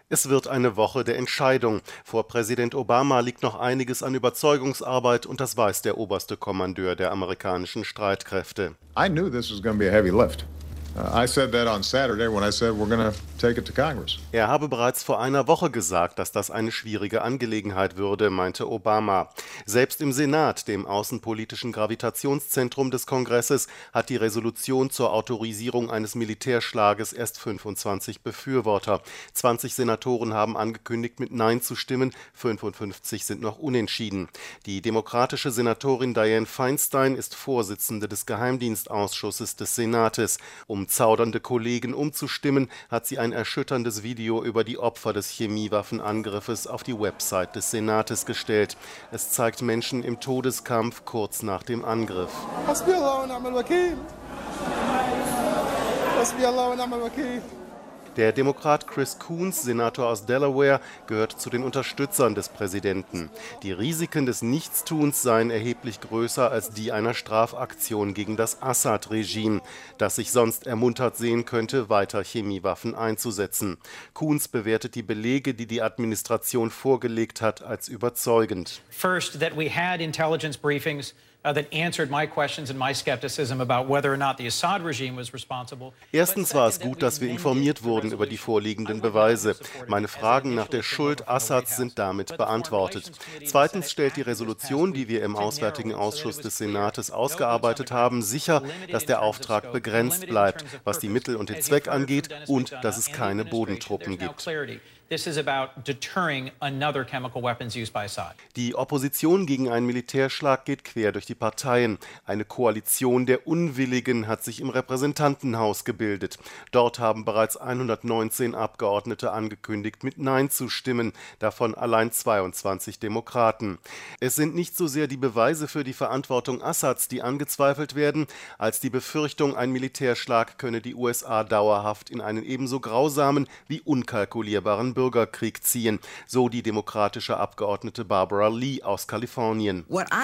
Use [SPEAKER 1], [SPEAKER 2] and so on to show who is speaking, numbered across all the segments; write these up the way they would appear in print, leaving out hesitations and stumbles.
[SPEAKER 1] Es wird eine Woche der Entscheidung. Vor Präsident Obama liegt noch einiges an Überzeugungsarbeit und das weiß der oberste Kommandeur der amerikanischen Streitkräfte.
[SPEAKER 2] I knew this was going to be a heavy lift. I said that on Saturday when I said we're going to take it to Congress.
[SPEAKER 1] Er habe bereits vor einer Woche gesagt, dass das eine schwierige Angelegenheit würde, meinte Obama. Selbst im Senat, dem außenpolitischen Gravitationszentrum des Kongresses, hat die Resolution zur Autorisierung eines Militärschlages erst 25 Befürworter. 20 Senatoren haben angekündigt, mit Nein zu stimmen, 55 sind noch unentschieden. Die demokratische Senatorin Dianne Feinstein ist Vorsitzende des Geheimdienstausschusses des Senates. Um zaudernde Kollegen umzustimmen, hat sie ein erschütterndes Video über die Opfer des Chemiewaffenangriffes auf die Website des Senates gestellt. Es zeigt Menschen im Todeskampf kurz nach dem Angriff. Der Demokrat Chris Coons, Senator aus Delaware, gehört zu den Unterstützern des Präsidenten. Die Risiken des Nichtstuns seien erheblich größer als die einer Strafaktion gegen das Assad-Regime, das sich sonst ermuntert sehen könnte, weiter Chemiewaffen einzusetzen. Coons bewertet die Belege, die die Administration vorgelegt hat, als überzeugend.
[SPEAKER 3] First, that we had intelligence briefings that answered my questions and my skepticism about whether or not the Assad regime was responsible.
[SPEAKER 1] Erstens war es gut, dass wir informiert wurden über die vorliegenden Beweise. Meine Fragen nach der Schuld Assads sind damit beantwortet. Zweitens stellt die Resolution, die wir im Auswärtigen Ausschuss des Senates ausgearbeitet haben, sicher, dass der Auftrag begrenzt bleibt, was die Mittel und den Zweck angeht, und dass es keine Bodentruppen gibt.
[SPEAKER 3] This is about deterring another chemical weapons used by Assad.
[SPEAKER 1] Die Opposition gegen einen Militärschlag geht quer durch die Parteien. Eine Koalition der Unwilligen hat sich im Repräsentantenhaus gebildet. Dort haben bereits 119 Abgeordnete angekündigt, mit Nein zu stimmen, davon allein 22 Demokraten. Es sind nicht so sehr die Beweise für die Verantwortung Assads, die angezweifelt werden, als die Befürchtung, ein Militärschlag könne die USA dauerhaft in einen ebenso grausamen wie unkalkulierbaren Bürgerkrieg ziehen, so die demokratische Abgeordnete Barbara Lee aus Kalifornien.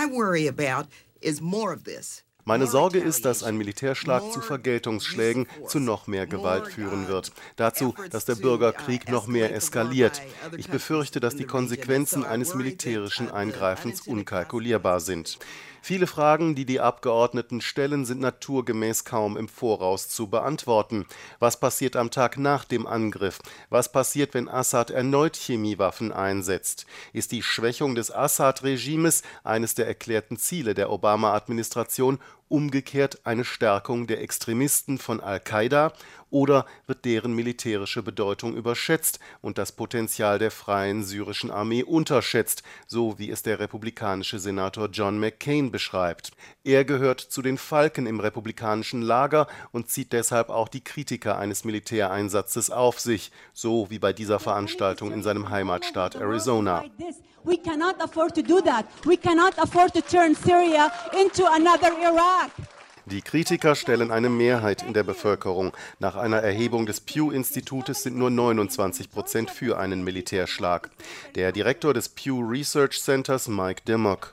[SPEAKER 1] Meine Sorge ist, dass ein Militärschlag zu Vergeltungsschlägen, zu noch mehr Gewalt führen wird. Dazu, dass der Bürgerkrieg noch mehr eskaliert. Ich befürchte, dass die Konsequenzen eines militärischen Eingreifens unkalkulierbar sind. Viele Fragen, die die Abgeordneten stellen, sind naturgemäß kaum im Voraus zu beantworten. Was passiert am Tag nach dem Angriff? Was passiert, wenn Assad erneut Chemiewaffen einsetzt? Ist die Schwächung des Assad-Regimes eines der erklärten Ziele der Obama-Administration, umgekehrt eine Stärkung der Extremisten von Al-Qaida, oder wird deren militärische Bedeutung überschätzt und das Potenzial der freien syrischen Armee unterschätzt, so wie es der republikanische Senator John McCain beschreibt. Er gehört zu den Falken im republikanischen Lager und zieht deshalb auch die Kritiker eines Militäreinsatzes auf sich, so wie bei dieser Veranstaltung in seinem Heimatstaat Arizona.
[SPEAKER 4] We cannot afford to do that. We cannot afford to turn Syria into another Iraq.
[SPEAKER 1] Die Kritiker stellen eine Mehrheit in der Bevölkerung. Nach einer Erhebung des Pew-Institutes sind nur 29% für einen Militärschlag. Der Direktor des Pew Research Centers, Mike Dimmock.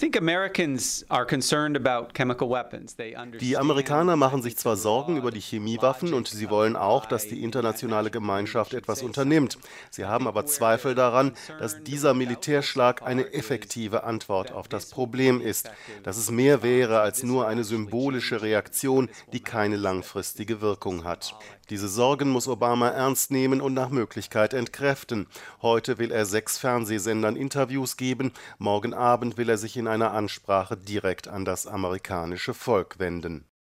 [SPEAKER 1] Die Amerikaner machen sich zwar Sorgen über die Chemiewaffen und sie wollen auch, dass die internationale Gemeinschaft etwas unternimmt. Sie haben aber Zweifel daran, dass dieser Militärschlag eine effektive Antwort auf das Problem ist. Dass es mehr wäre als nur eine symbolische Reaktion, die keine langfristige Wirkung hat. Diese Sorgen muss Obama ernst nehmen und nach Möglichkeit entkräften. Heute will er 6 Fernsehsendern Interviews geben, morgen Abend will er sich in einer Ansprache direkt an das amerikanische Volk wenden.